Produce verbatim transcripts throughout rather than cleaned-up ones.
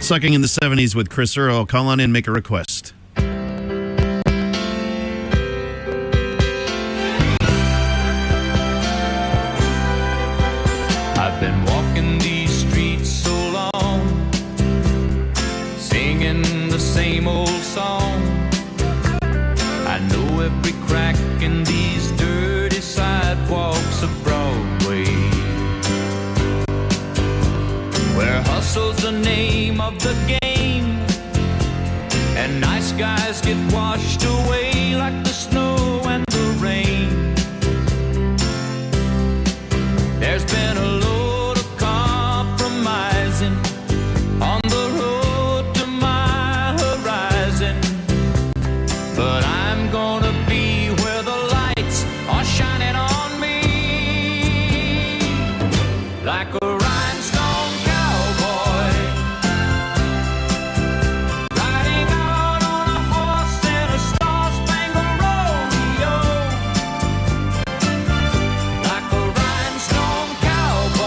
Sucking in the seventies with Chris Earl. Call on in, make a request. I've been walking these streets so long, singing the same old song. I know every crack in these dirty sidewalks of Broadway, where hustle's the name of the game, and nice guys get washed away like the snow and the rain. There's been a load of compromising on the road to my horizon, but I'm gonna be where the lights are shining on me, like a rhinestone cowboy, riding out on a horse in a star-spangled rodeo, like a rhinestone cowboy.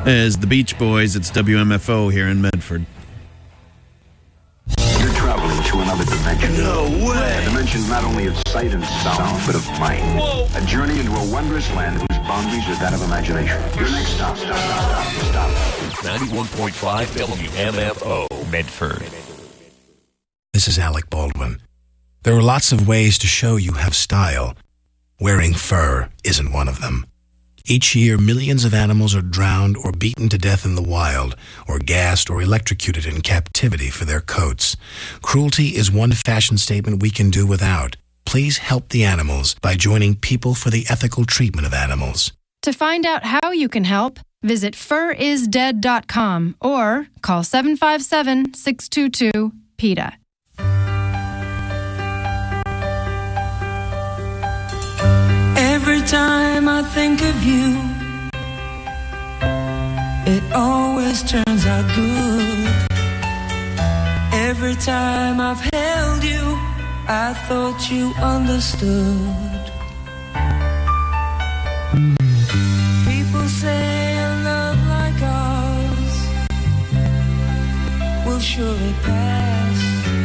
As the Beach Boys, it's W M F O here in Medford. You're traveling to another dimension. No way! A dimension not only of sight and sound, but of mind. Whoa! A journey into a wondrous land whose boundaries are that of imagination. Your next stop, stop, stop, stop, stop. ninety-one point five W M F O, Medford. This is Alec Baldwin. There are lots of ways to show you have style. Wearing fur isn't one of them. Each year, millions of animals are drowned or beaten to death in the wild, or gassed or electrocuted in captivity for their coats. Cruelty is one fashion statement we can do without. Please help the animals by joining People for the Ethical Treatment of Animals. To find out how you can help, visit fur is dead dot com or call seven five seven, six two two, PETA. Every time I think of you, it always turns out good. Every time I've held you, I thought you understood. People say a love like ours will surely pass,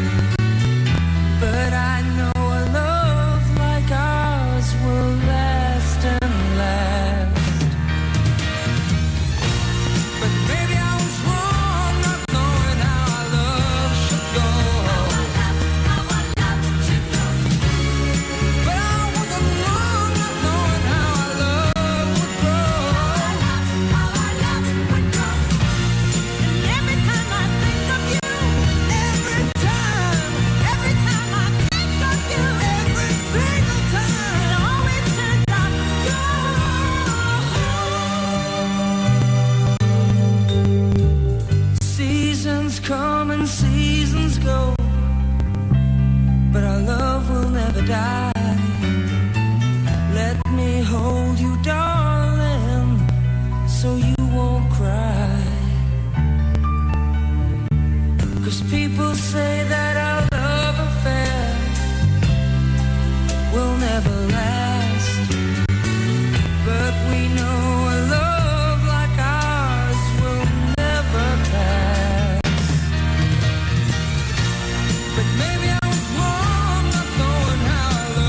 but I know a love like ours will last and last. But maybe I was wrong not knowing how our love should go. But I wasn't wrong not knowing how our love would grow. And every time I think of you, every time, every time I think of you, every single time, it always turns out good. Seasons come and seasons go, but our love will never die. Let me hold you, darling, so you won't cry. 'Cause people say that our love affair will never last, but we know a love like ours will never pass. But maybe I was wrong not knowing how our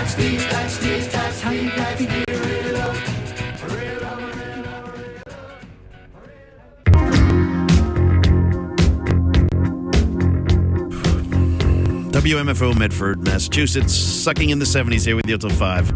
tax, deeds tax, deeds tax, how you got to get rid of. W M F O Medford, Massachusetts, sucking in the seventies here with you till five.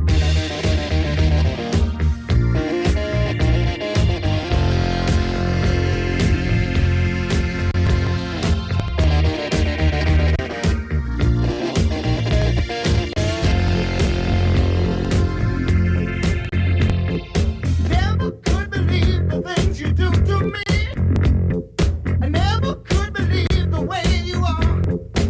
Never could believe the things you do to me. I never could believe the way you are.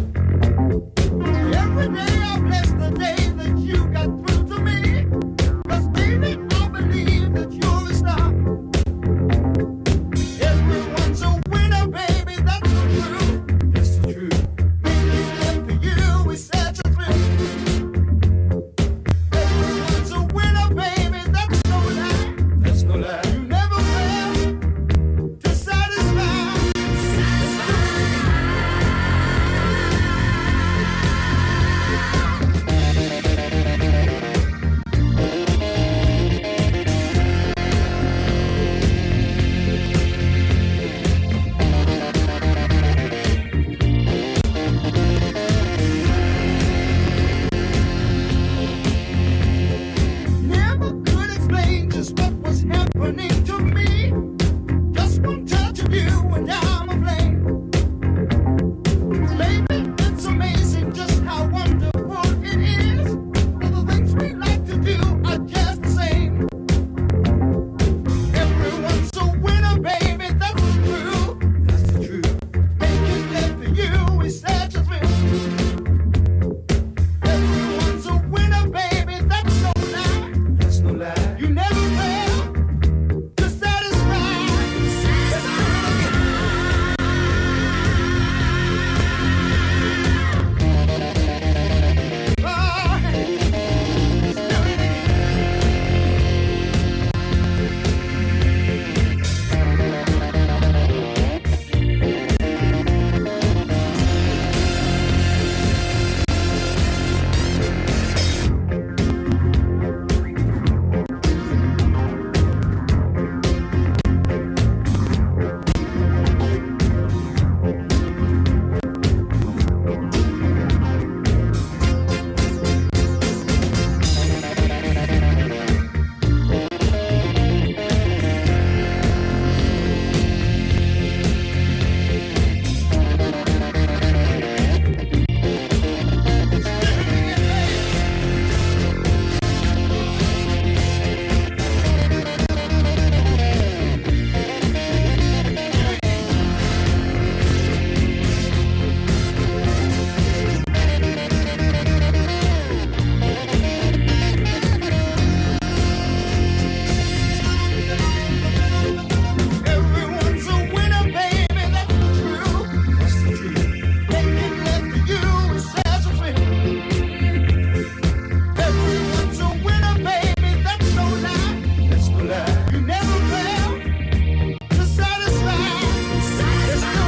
Every day I bless the day that you got through to me. 'Cause baby, I believe that you're a star. Everyone's a winner, baby, that's the truth. That's the truth. Making love to you is such a thrill. Everyone's a winner, baby, that's no lie. That's no lie. You never fail to satisfy. Never could explain just what was happening to me. Just one touch of you and I'm aflame. Baby, it's amazing just how wonderful it is. All the things we like to do are just the same. Everyone's a winner, baby, that's the truth. That's the truth. Making love to you is such a thrill. Everyone's a winner, baby, that's no lie. That's no lie. You never fail to satisfy. Everyone's a winner, baby, that's the truth. That's the truth. Making love to you is such a thrill. Everyone's a winner, baby, that's no lie. That's no lie. You never fail to satisfy. There's no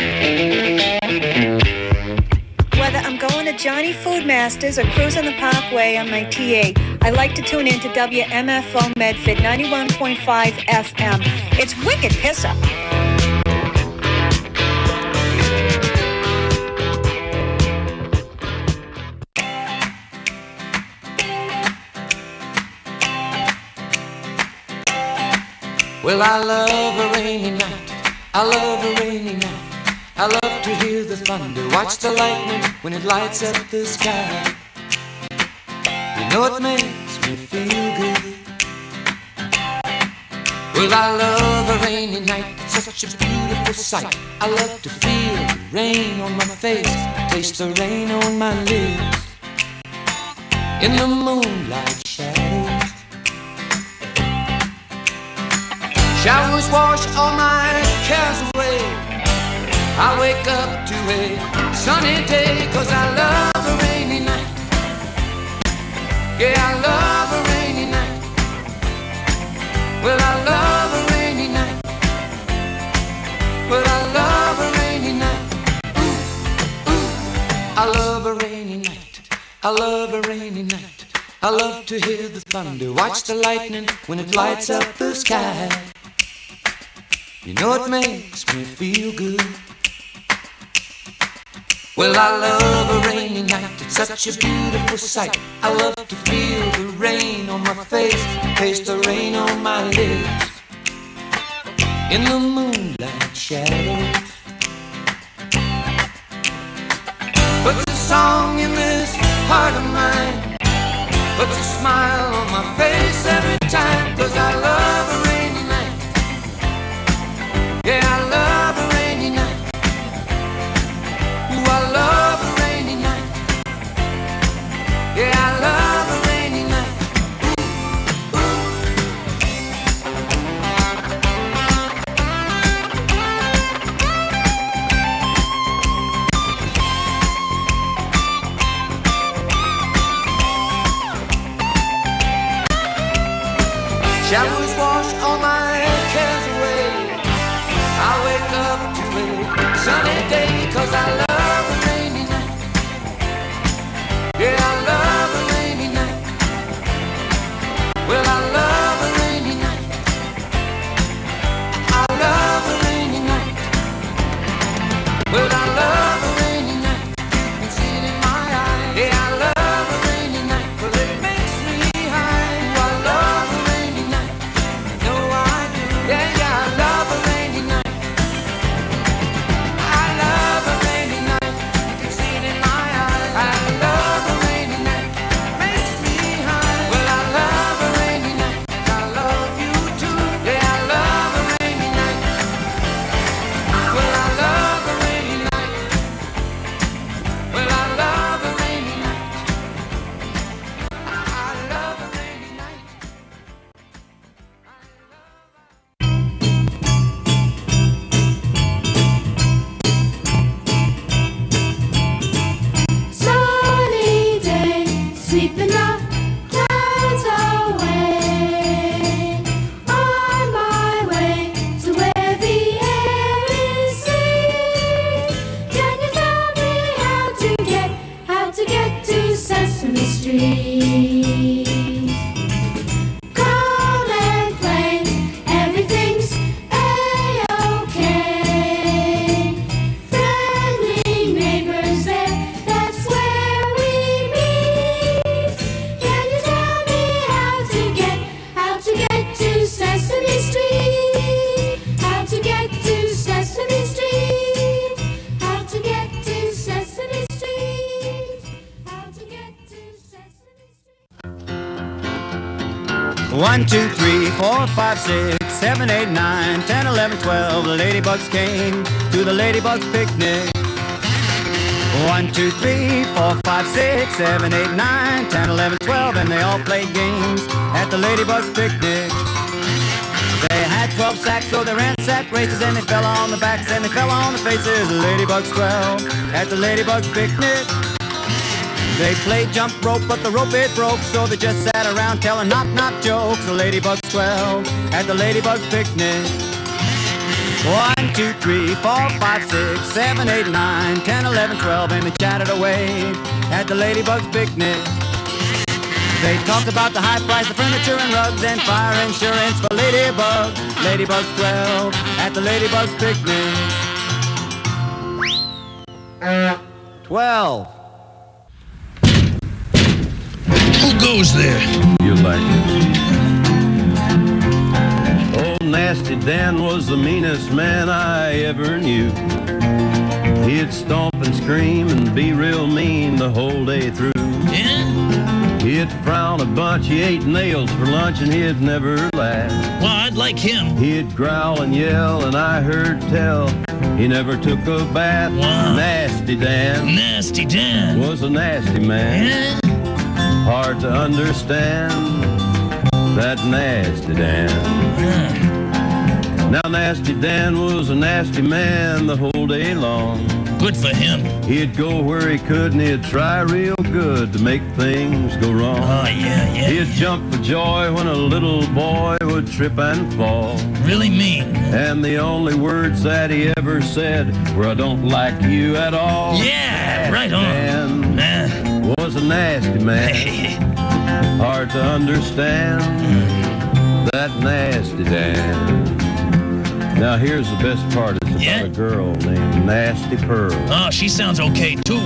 Johnny Food Masters or cruising the park Parkway on my T A. I like to tune in to W M F O Medford ninety-one point five F M. It's wicked piss up. Well, I love a rainy night. I love a rainy night. I love to hear the thunder, watch the lightning when it lights up the sky. You know it makes me feel good. Well, I love a rainy night. It's such a beautiful sight. I love to feel the rain on my face, taste the rain on my lips. In the moonlight shadows, showers wash all my cares away. I wake up to a sunny day, 'cause I love a rainy night. Yeah, I love a rainy night. Well, I love a rainy night. Well, I love a rainy night. Ooh, ooh. I love a rainy night. I love a rainy night. I love to hear the thunder, watch the lightning when it lights up the sky. You know it makes me feel good. Well, I love a rainy night. It's such a beautiful sight. I love to feel the rain on my face, taste the rain on my lips. In the moonlight shadows, puts a song in this heart of mine, puts a smile on my face every time, 'cause I love a rainy night. Yeah, I love a rainy night. Ooh, I love a rainy night. Yeah, I love a rainy night. Ooh, ooh. Showers wash all my cares away. I wake up to a sunny day, 'cause I love a rainy night. Yeah, I love a rainy night. Well, I love a rainy night. I love a rainy night. Well, I love a rainy night. You can see it in my eyes. Yeah, I love a rainy night, 'cause it makes me high. Ooh, I love a rainy night. No, I do. Yeah, yeah, I love a rainy night. I love a rainy night. You can see it in my eyes. I love a rainy night. Makes me high. Well, I love a rainy night. I love you too. Yeah, I love a rainy night. Well, I love a rainy night. Well, I love a rainy night. I love a rainy night. Sunny day, sweeping the clouds away. On my way to where the air is sweet. Can you tell me how to get, how to get to Sesame Street? Come and play, everything's A-okay. Friendly neighbors there, that's where we meet. Can you tell me how to get, how to get to Sesame Street? How to get to Sesame Street? How to get to Sesame Street? How to get to Sesame Street? One, two, three, four, five, six, seven, eight, nine, ten, eleven, twelve. The ladybugs came to the ladybugs picnic. One, two, three, four, five, six, seven, eight, nine, ten, eleven, twelve, and they all played games at the ladybugs picnic. They had twelve sacks, so they ran sack races, and they fell on the backs and they fell on the faces. The ladybugs twelve at the ladybugs picnic. They played jump rope, but the rope it broke, so they just sat around telling knock-knock jokes. The ladybugs twelve at the ladybugs picnic. One, two, three, four, five, six, seven, eight, nine, ten, eleven, twelve, and they chatted away at the ladybugs picnic. They talk about the high price of furniture and rugs and fire insurance for Ladybugs. Ladybugs twelve at the Ladybugs picnic. twelve. Who goes there? You like it. Old Nasty Dan was the meanest man I ever knew. He'd stomp and scream and be real mean the whole day through. Yeah? He'd frown a bunch, he ate nails for lunch and he'd never laugh. Well, I'd like him. He'd growl and yell and I heard tell he never took a bath. Wow. Nasty Dan Nasty Dan. was a nasty man. Yeah? Hard to understand that Nasty Dan. Yeah. Now Nasty Dan was a nasty man the whole day long. Good for him. He'd go where he could and he'd try real good to make things go wrong. Oh, yeah, yeah. He'd jump for joy when a little boy would trip and fall. Really mean. And the only words that he ever said were, I don't like you at all. Yeah, right on. Dan Nah. was a nasty man. Hard to understand that Nasty Dan. Now here's the best part. It's about Yeah? a girl named Nasty Pearl. Oh, she sounds okay, too.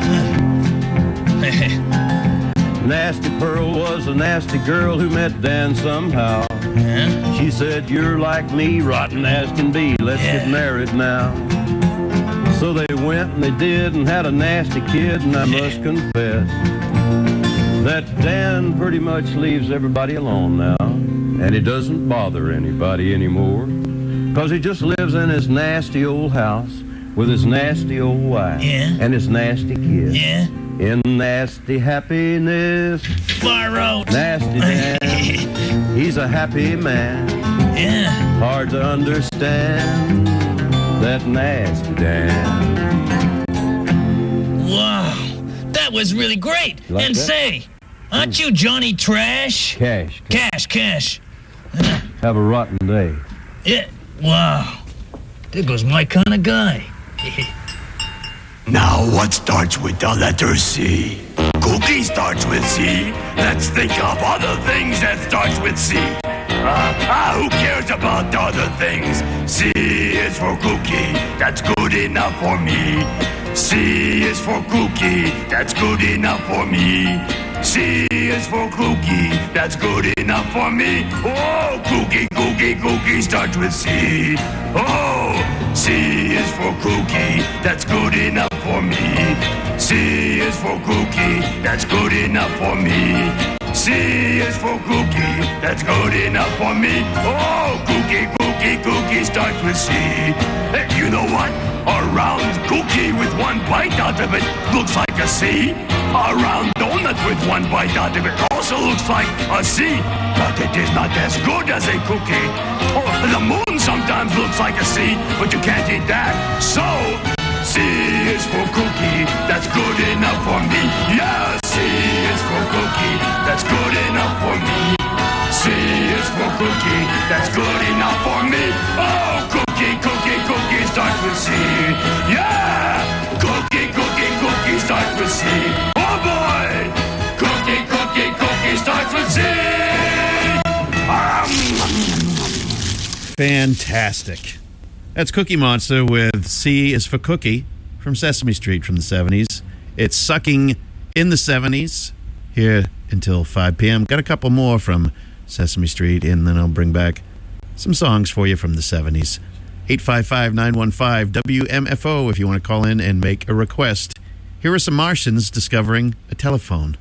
Nasty Pearl was a nasty girl who met Dan somehow. Yeah? She said, you're like me, rotten as can be. Let's Yeah. get married now. So they went and they did and had a nasty kid, and I must confess that Dan pretty much leaves everybody alone now. And he doesn't bother anybody anymore. Because he just lives in his nasty old house with his nasty old wife Yeah. and his nasty kid. Yeah? In nasty happiness, Far out. Nasty Dan, he's a happy man. Yeah. Hard to understand that Nasty Dan. Wow. That was really great. You like And that? say, aren't you Johnny Trash? Cash, Cash, cash. have a rotten day. Yeah. Wow. There goes my kind of guy. Now, what starts with the letter C? Cookie starts with C. Let's think of other things that starts with C. Uh, ah, who cares about the other things? C is for cookie. That's good enough for me. C is for cookie. That's good enough for me. C is for cookie. That's good enough for me. Oh, cookie, cookie, cookie starts with C. Oh, C is for cookie. That's good enough for me. C is for cookie. That's good enough for me. C is for cookie. That's good enough for me. Oh, cookie, cookie, cookie starts with C. Hey, you know what? A round cookie with one bite out of it looks like a C. A round donut with one bite out of it also looks like a C. But it is not as good as a cookie. Oh, the moon sometimes looks like a C, but you can't eat that. So, C is for cookie. That's good enough for me. Yeah, C is for cookie. That's good enough for me. C is for cookie. That's good enough for me. Oh, cookie, cookie, cookie starts with C. Yeah, cookie, cookie, cookie starts with C. Oh boy, cookie, cookie, cookie starts with C. Fantastic. That's Cookie Monster with C is for Cookie from Sesame Street from the seventies. It's Sucking in the seventies here until five p.m. Got a couple more from Sesame Street, and then I'll bring back some songs for you from the seventies. eight five five, nine one five, W M F O if you want to call in and make a request. Here are some Martians discovering a telephone.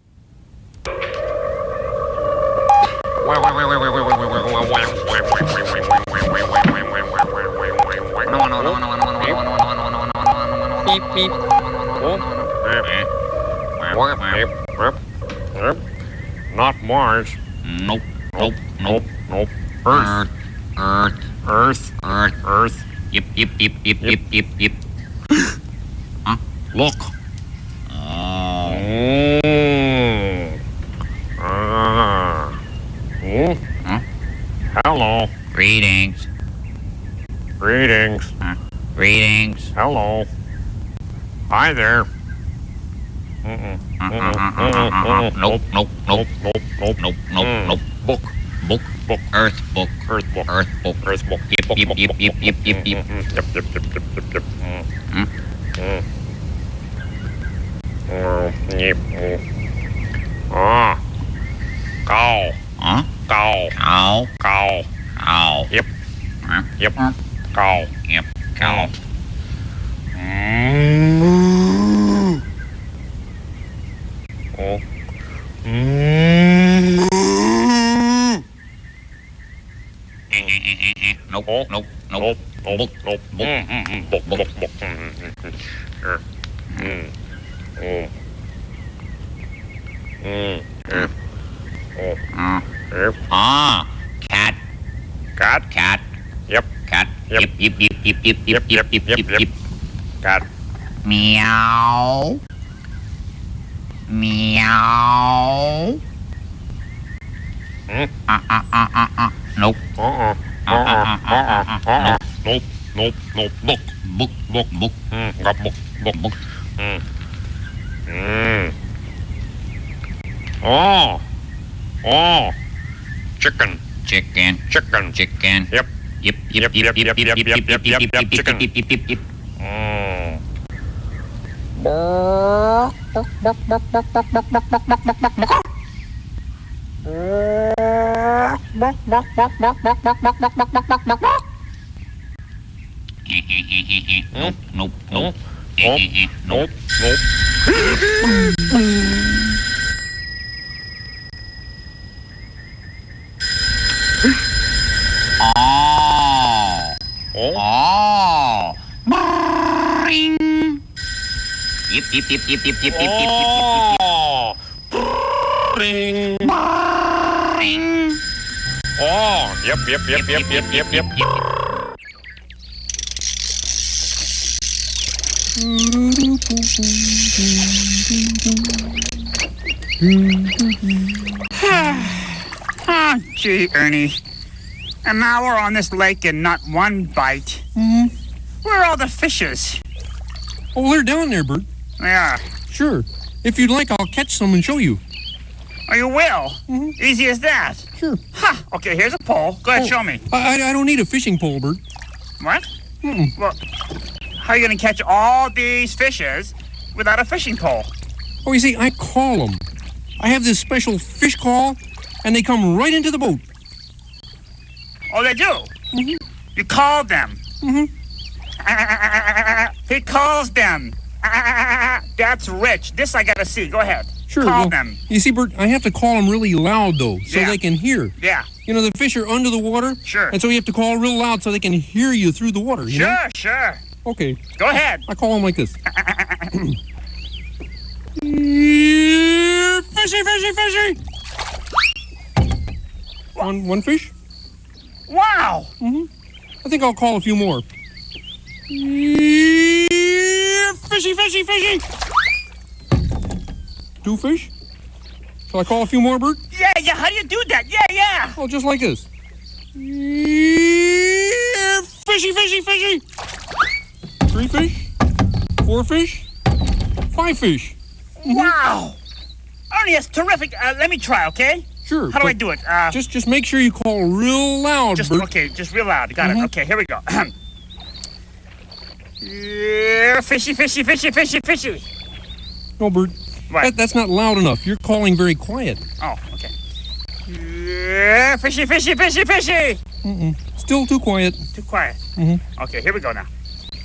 Not Mars. Nope. Nope. Nope. Nope. Earth. Earth. Earth. Earth. Earth. Yep. Yep. Yep. Yep. Yep. Yep. Yep. Huh? Look. Oh. Ah. Hmm? Huh? Hello. Greetings. Greetings. Huh? Greetings. Hello. Hi there. Nope, nope, nope, nope, nope, nope, nope, nope. Book, book, book. Earth book, earth book, earth book, earth book. Yip, yip, yip, yip, yip, yip, yip. Yep, yep, yep, yep, yep, yep. Hmm? Oh, yep. Ah. Cow. Huh? Cow. Cow. Cow. Cow. Yep. Huh? Yep. Cow. Yep. Cow. Mm. Oh. Mm. Nope. Nope. Nope. Nope. Nope. Nope. Book. Book. Book. Book. Mm. Mm. Mm. Mm. Oh. Uh. Yep. Ah. Cat. Cat. Cat. Yep. Cat. Yep. Yep. Yep. Yep. Yep. Yep. Yep. Yep. Yep. Yep. Yep. Cat. Meow. Meow. Hmm? Uh. Uh. Uh. Uh. Uh. Nope. Uh. Uh. Uh. Uh. Uh. Uh. Uh. Nope. Nope. Nope. Book. Book. Book. Book. Hmm. Got book. Book. Book. Hmm. Hmm. Oh. Oh. Chicken. Chicken. Chicken. Chicken. Yep. Yep. Yep. Yep. Yep. Yep. Yep. Yep. Yep. Yep. Yep. Yep. Chicken. Yep. Yep. Yep. Yep. Mm. Nope. Nope. Nope. Nope. Nope. Nope. Oh. Oh. Boring. Yip, yip, yip, yip, yip, yip, yip, yip, yip, yip, yip. Boring. Boring. Oh. Yep, yep, yep, yep, yep, yep, yep, yep. Ah, gee, Ernie. An hour on this lake and not one bite. Mm-hmm. Where are all the fishes? Oh, they're down there, Bert. Yeah. Sure. If you'd like, I'll catch some and show you. Oh, you will? Mm-hmm. Easy as that. Sure. Ha! Okay, here's a pole. Go ahead, Oh, show me. I, I don't need a fishing pole, Bert. What? Mm-mm. Well, how are you going to catch all these fishes without a fishing pole? Oh, you see, I call them. I have this special fish call, and they come right into the boat. Oh, they do? Mm-hmm. You called them? Mm-hmm. He calls them. That's rich. This I got to see. Go ahead. Sure. Call well, them. You see, Bert, I have to call them really loud, though, so Yeah. they can hear. Yeah. You know, the fish are under the water. Sure. And so you have to call real loud so they can hear you through the water, you Sure, know? sure. Okay. Go ahead. I call them like this. Fishy, fishy, fishy! One, one fish? Wow. Mm-hmm. I think I'll call a few more. Fishy, fishy, fishy! Two fish? Shall I call a few more, Bert? Yeah, yeah. How do you do that? Yeah, yeah. Oh, just like this. Fishy, fishy, fishy! Three fish? Four fish? Five fish? Mm-hmm. Wow. Ernie, that's terrific. Uh, let me try, okay? Sure. How do but I do it? Uh, just, just make sure you call real loud, just Bert. okay, just real loud. Got Mhm. it. Okay, here we go. Yeah, fishy, fishy, fishy, fishy, fishy. No, Bert. What? That, that's not loud enough. You're calling very quiet. Oh, okay. Yeah, fishy, fishy, fishy, fishy. Mm-mm. Still too quiet. Too quiet. Mm-hmm. Okay, here we go now.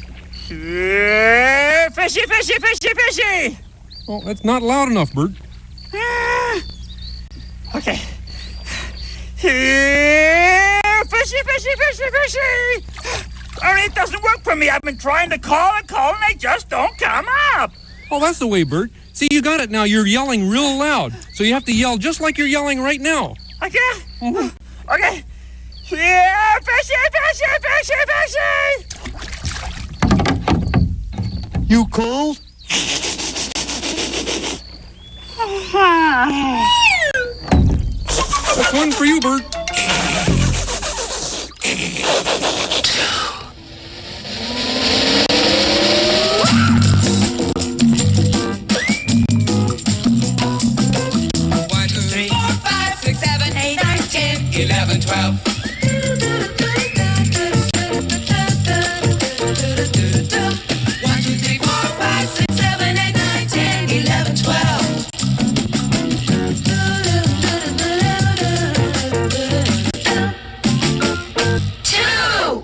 Yeah, fishy, fishy, fishy, fishy. Oh, that's not loud enough, Bert. Ah. Okay. Yeah, fishy, fishy, fishy, fishy. Ernie, it doesn't work for me. I've been trying to call and call, and they just don't come up. Oh, that's the way, Bert. See, you got it now. You're yelling real loud. So you have to yell just like you're yelling right now. Okay? Mm-hmm. Okay. Yeah, fishy, fishy, fishy, fishy. You cold? That's one for you, Bert. eleven, twelve. One, two, three, four, five, six, seven, eight, nine, ten, eleven, twelve. Two.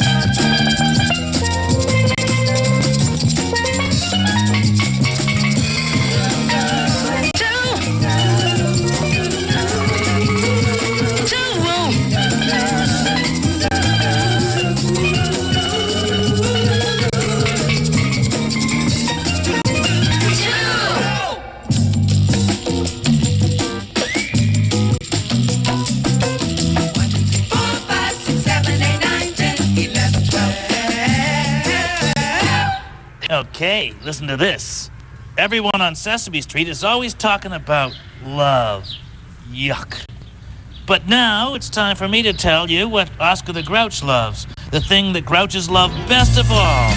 Okay, listen to this. Everyone on Sesame Street is always talking about love. Yuck. But now it's time for me to tell you what Oscar the Grouch loves. The thing that Grouches love best of all.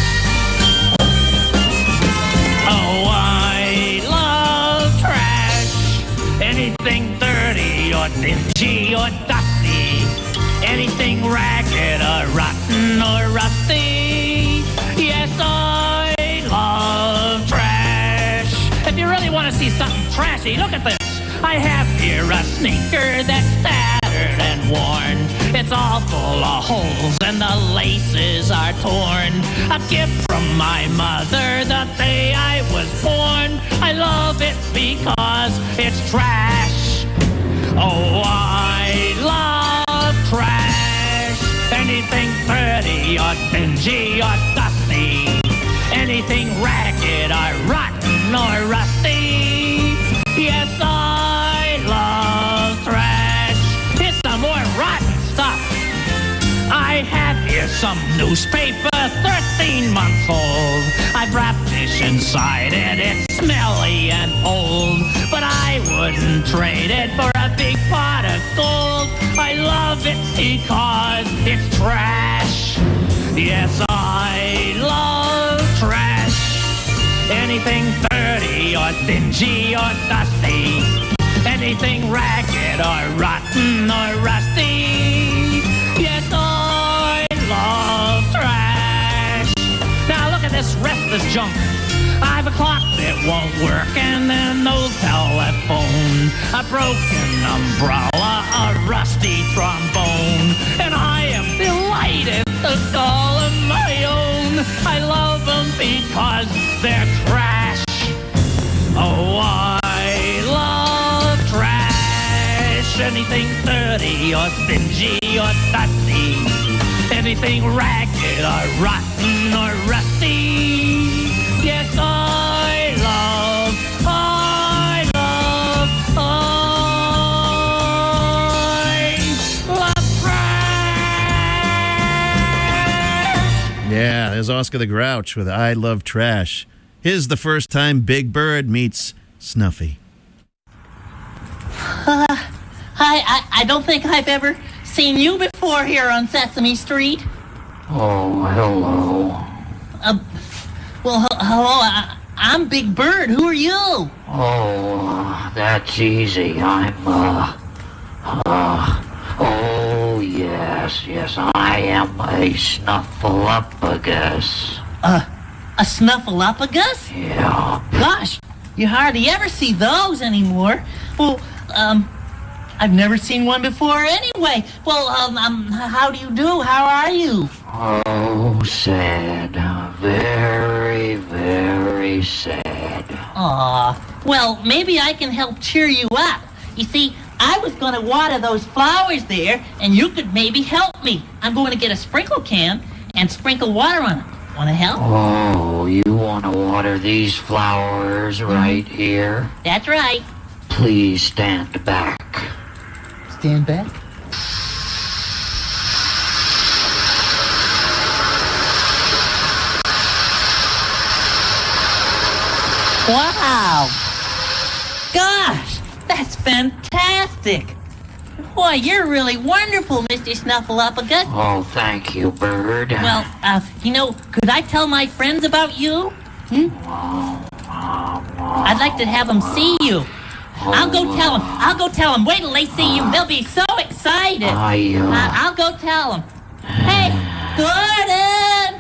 Oh, I love trash. Anything dirty or dingy or dusty. Anything ragged or rotten or rusty. Yes, I love trash. If you really want to see something trashy, look at this. I have here a sneaker that's tattered and worn. It's all full of holes and the laces are torn. A gift from my mother the day I was born. I love it because it's trash. Oh, I love trash. Anything dirty or dingy or dusty. Anything ragged or rotten or rusty. Yes, I love trash. Here's some more rotten stuff. I have here some newspaper, thirteen months old. I've wrapped this inside it, it's smelly and old. But I wouldn't trade it for a big pot of gold. I love it because it's trash. Yes, I love trash. Anything dirty or dingy or dusty. Anything ragged or rotten or rusty. Yes, I love trash. Now look at this restless junk. I've a clock that won't work and an old telephone, a broken umbrella, a rusty trombone, and I am delighted to call them my own. I love them because they're trash. Oh, I love trash. Anything dirty or dingy or dusty. Anything ragged or rotten or rusty. Yes, I love, I love, I love trash. Yeah, there's Oscar the Grouch with I Love Trash. Here's the first time Big Bird meets Snuffy. Uh, I, I I don't think I've ever seen you before here on Sesame Street. Oh, hello. Uh, well, h- hello, I, I'm Big Bird. Who are you? Oh, that's easy. I'm, uh, uh, oh, yes, yes, I am a snuffleupagus. Uh, a snuffleupagus? Yeah. Gosh, you hardly ever see those anymore. Well, um, I've never seen one before anyway. Well, um, um how do you do? How are you? Oh, sad. Very, very sad. Aw, well, maybe I can help cheer you up. You see, I was going to water those flowers there, and you could maybe help me. I'm going to get a sprinkle can and sprinkle water on it. Want to help? Oh, you want to water these flowers right here? That's right. Please stand back. Stand back? Wow! Gosh, that's fantastic! Boy, you're really wonderful, Mister Snuffleupagus. Oh, thank you, Bird. Well, uh, you know, could I tell my friends about you? Hmm? I'd like to have them see you. I'll go tell them. I'll go tell them. Wait till they see you. They'll be so excited. Oh, yeah. Uh, I'll go tell them. Hey, Gordon!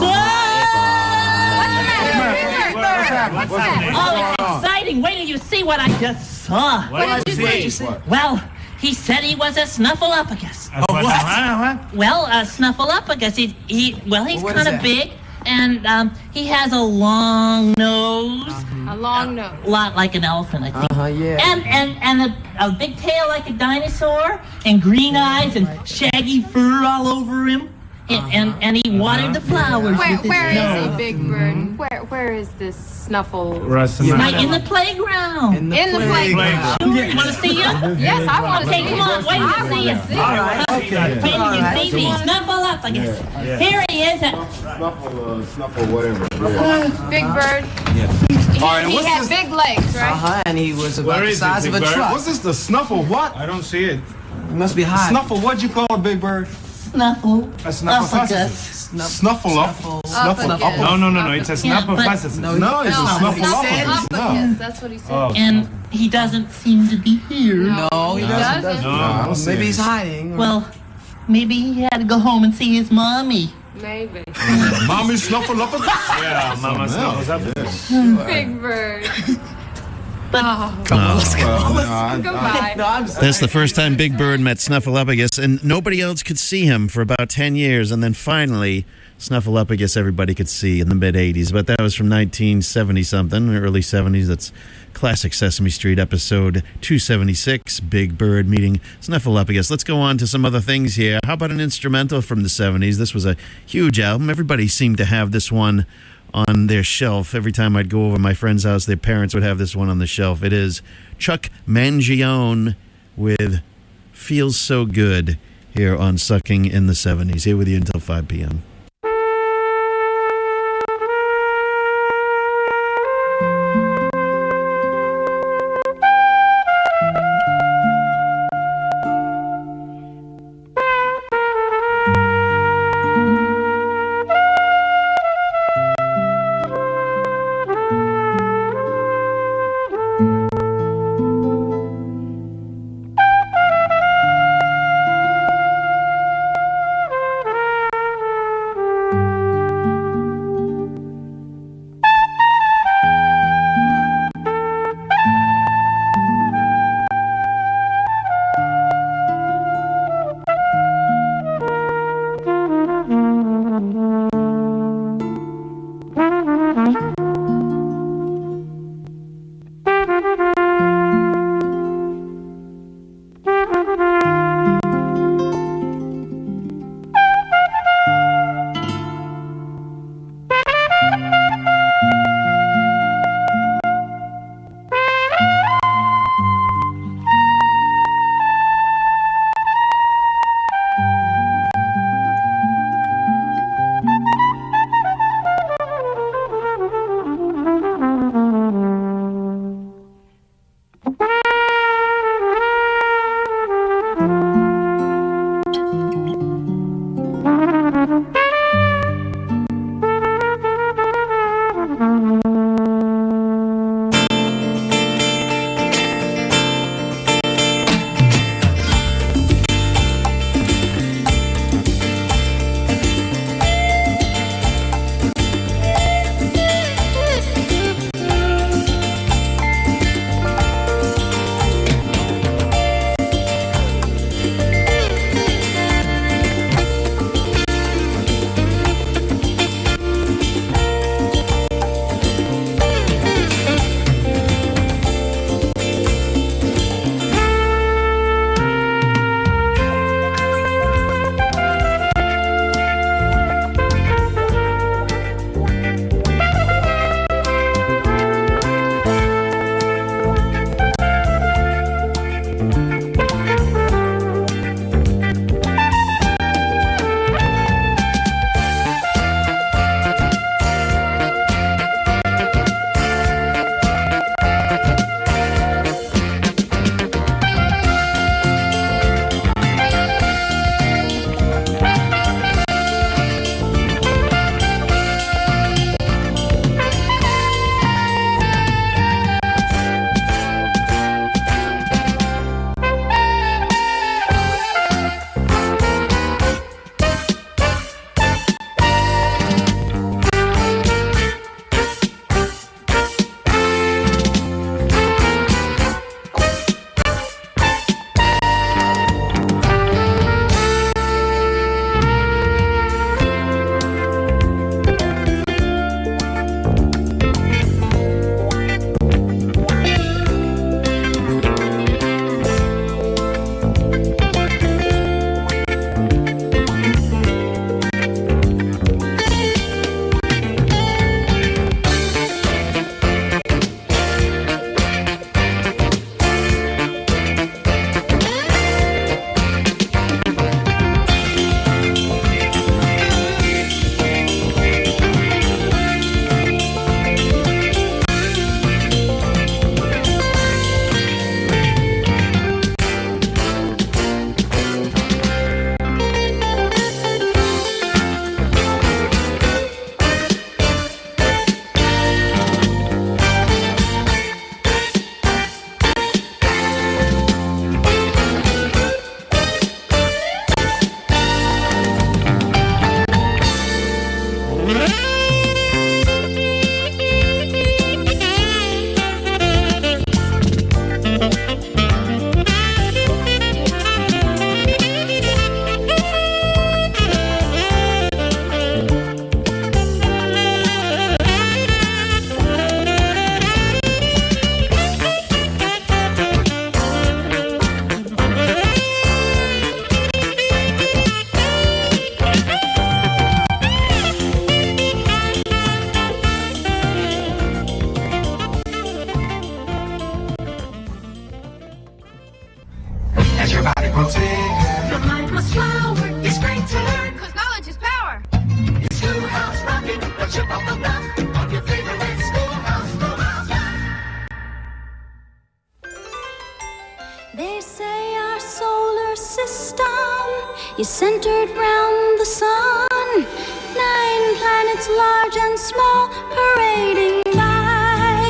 What's happening? Oh, it's exciting. Wait till you see what I just saw. What did you see? Well, he said he was a snuffleupagus. A what? What? Well, a snuffleupagus. He, he, well, he's What is kind of that? big, and um, he has a long nose. A long nose. A lot like an elephant, I think. Uh-huh, yeah. And and and a, a big tail like a dinosaur, and green eyes, and shaggy fur all over him. And, and, and he watered the flowers Where, with his where is nose. he, Big Bird? Where, where is this snuffle? Right in the playground. In the, playground. Sure, you want to see him? Yes, I want to Okay, see come him. on, wait I to see wanna him. see him. All right, okay. Wait All till right, you see me. come on. Snuffle up, I guess. Yeah, yeah. Here he is. Snuffle, uh, snuffle, whatever. Big Bird. Yeah. He, All right, he what's had this? big legs, right? Uh-huh, and he was about Where the is it, size of Big a Bird? truck. What's this, the snuffle what? I don't see it. It must be hot. Snuffle, what'd you call it, Big Bird? Snuffle. A snuffle Snuffle up. Snuffle up. No, no, no, no. It's a Yeah, snuffle but- No, no, it's a snuffle up. Yes, that's what he said. Oh. And he doesn't seem to be here. No, he doesn't. doesn't. No, I don't see Maybe it. he's hiding. Well, maybe he had to go home and see his mommy. Maybe. Mommy snuffle up. Yeah, Mama snuffles up. Big Bird. But oh. Oh. Goodbye. No, I'm sorry. That's the first time Big Bird met Snuffleupagus, and nobody else could see him for about ten years, and then finally Snuffleupagus everybody could see in the mid-eighties, but that was from nineteen seventy-something, early seventies. That's classic Sesame Street episode two seventy-six, Big Bird meeting Snuffleupagus. Let's go on to some other things here. How about an instrumental from the seventies? This was a huge album. Everybody seemed to have this one on their shelf. Every time I'd go over to my friend's house, their parents would have this one on the shelf. It is Chuck Mangione with Feels So Good here on Sucking in the seventies. Here with you until five p.m. system is centered round the sun. Nine planets large and small parading by.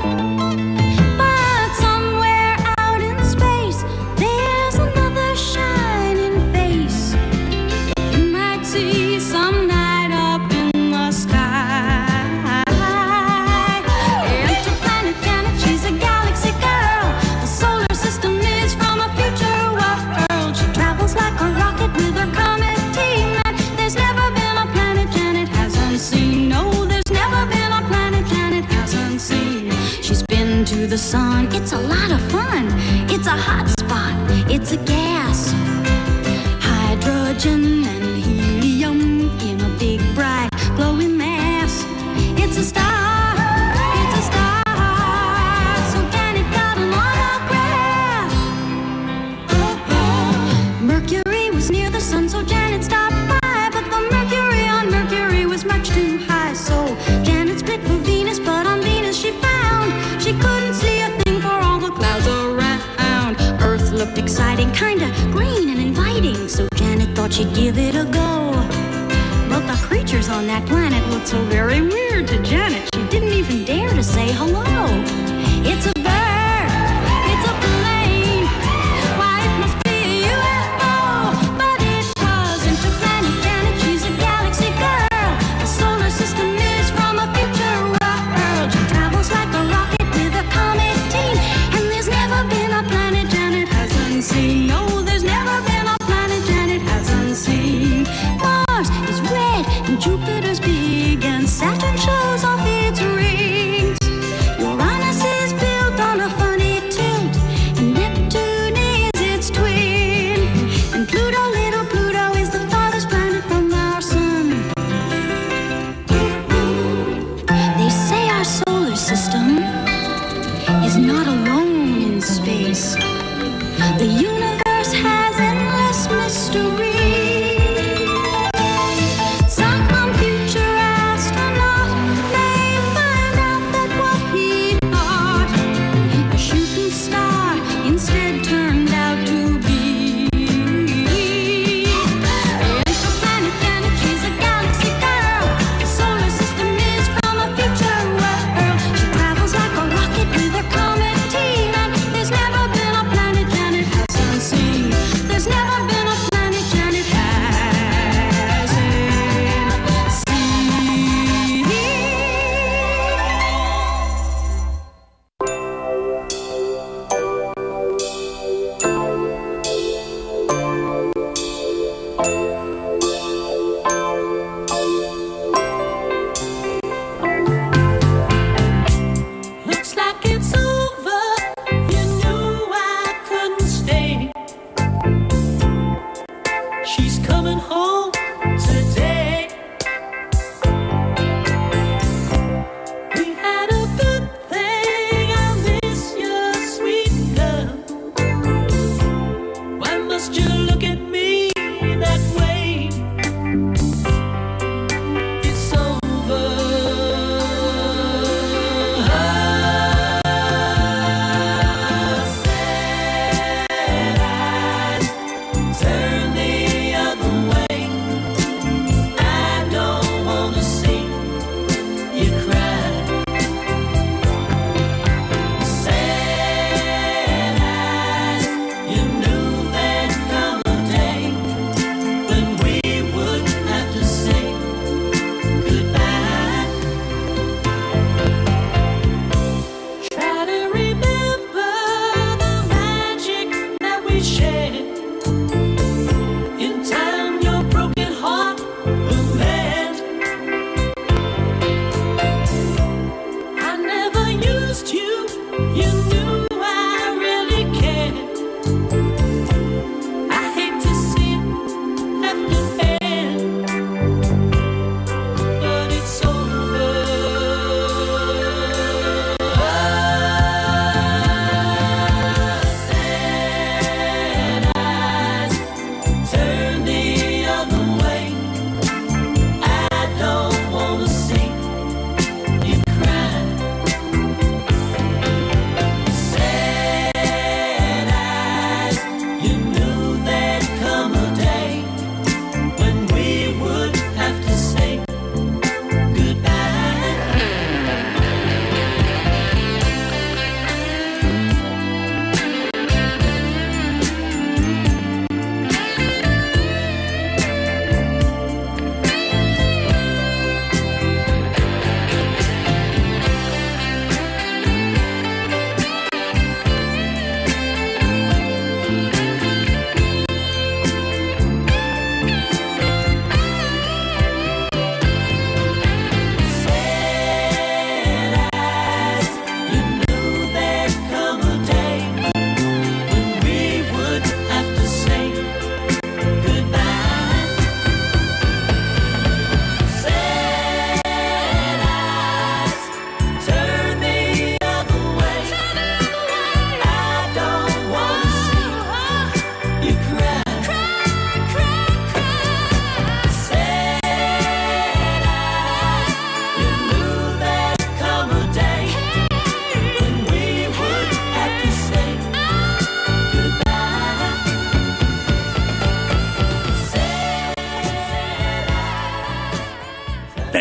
But somewhere out in space, there's another shining face you might see some night up in the sky. Interplanet Janet, she's a galaxy girl. The solar system is from a future world. She travels like a rocket with her comet team, and there's never been a planet Janet hasn't seen. No, there's never been a planet Janet hasn't seen. She's been to the sun. It's a lot of fun. It's a hot spot. It's a gas. Hydrogen and helium in a big bright glowing mass. It's a star. It's a star. So Janet got an autograph. Mercury was near the sun, so Janet stopped by. But the mercury on Mercury was much too high. So Janet split for Venus, but on Venus she found she couldn't see a thing for all the clouds around. Earth looked exciting, kinda green and inviting. So Janet thought she'd give it a go. But the creatures on that planet looked so very weird to Janet. She didn't even dare to say hello. It's a bird. It's a plane. Why, it must be a U F O. But it was Interplanet Janet. She's a galaxy girl. The solar system is from a future world. She travels like a rocket with a comet team. And there's never been a planet Janet hasn't seen. No, there's never been a planet Janet hasn't seen. Mars is red and Jupiter's big, and Saturn shows off its rings. Uranus is built on a funny tilt, and Neptune is its twin. And Pluto, little Pluto, is the farthest planet from our sun. They say our solar system is not alone in space. The universe has endless mystery. Some future astronaut may find out that what he thought a shooting star instead turned out to be. Interplanet Janet, she's a galaxy girl. The solar system is from a future world. She travels like a rocket with her comet team, and there's never been a planet Janet hasn't seen. There's never been a planet Janet hasn't seen. Looks like it's over. You knew I couldn't stay. She's coming home today. We had a good thing. I miss your sweet love. Why must you look at me that way? It's over. Turn the other way.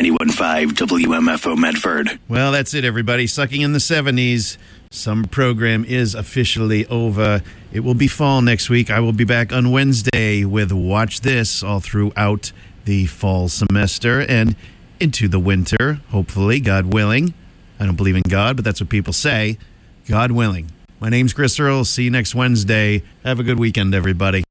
ninety-one point five W M F O Medford. Well, that's it, everybody. Sucking in the seventies. Summer program is officially over. It will be fall next week. I will be back on Wednesday with Watch This all throughout the fall semester and into the winter, hopefully, God willing. I don't believe in God, but that's what people say. God willing. My name's Chris Earl. See you next Wednesday. Have a good weekend, everybody.